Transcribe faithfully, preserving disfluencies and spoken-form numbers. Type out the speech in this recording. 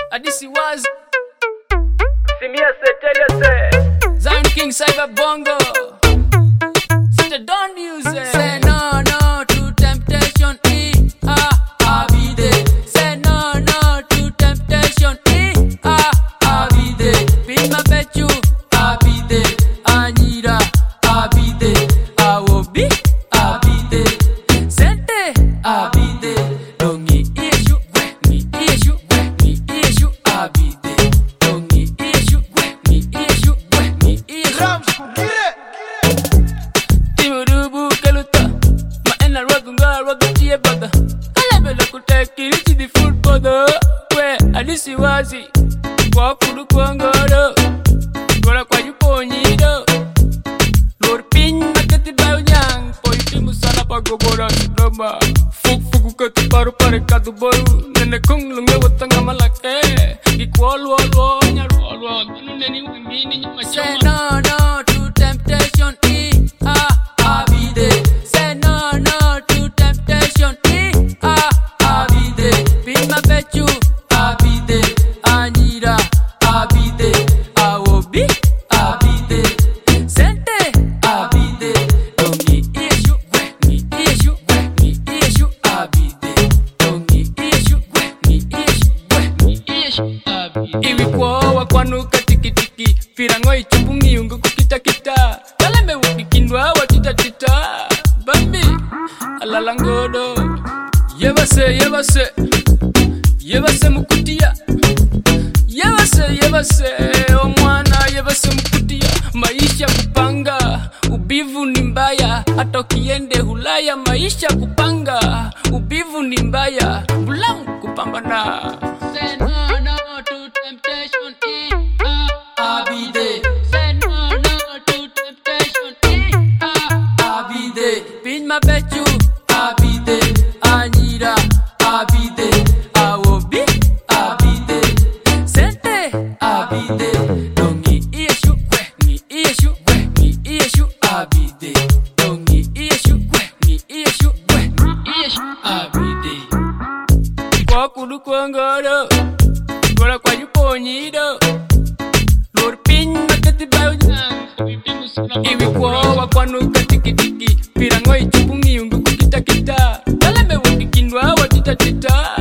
Adisi was Simia se tell you say Zion King Cyber Bongo. Sister don't use it. Say no no to temptation. E ah abide. Say no no to temptation. E ah abide. Be my betu abide. Anira abide. Awobi abide. Sente abide. Dongi issue ni issue ni issue abide. Dongi issue ni issue ni issue. Timurubu kaluta ma ena ragunga ragatie bada. Kalabela kutaki richi di full bada. We adisi wazi kwa kudu kwangoro. Gora kwa yuponyido. Lord pin makati bauyang. Poi timu sana pagobora drama. Fuk fuku kati paru pare kadu boru. Nene kung lunge watanga malake. Equal wall wall nyar wall wall. Nene wimini nyama chama. Say no no to temptation. E ah abide. Say no no to temptation. E ah abide. Be my betu abide. Anira abide. Awobi abide. Sente abide. Dongi issue ni issue ni issue abide. Dongi issue ni issue ni issue abide. Iwi kwa wakwanuka tiki tiki. Firango ichubungi ungu kukita kita. Kalembe ukikindwa watita tita. Bambi alalangodo. Yevase yevase. Yevase mukutia. Yevase yevase. O mwana yevase mukutia. Maisha kupanga. Ubivu ni mbaya. Hata ukiende Ulaya maisha kupanga. Ubivu ni mbaya. Bulang kupambana. Say no no to temptation. E ah abide. Say no no to temptation. E ah abide. Pin my betu abide. Anira abide. Awobi abide. Sente abide. Dongi issue ni issue ni issue abide. Dongi issue ni issue ni issue abide. Kwa kudu kwangoro. Gora kwa yuponyido. Lord pin makati bauyang. Iwi kwa wakwanuka tiki tiki. Pirango ichubungi ungu kukita kita. Kalembe wakikindwa watita tita.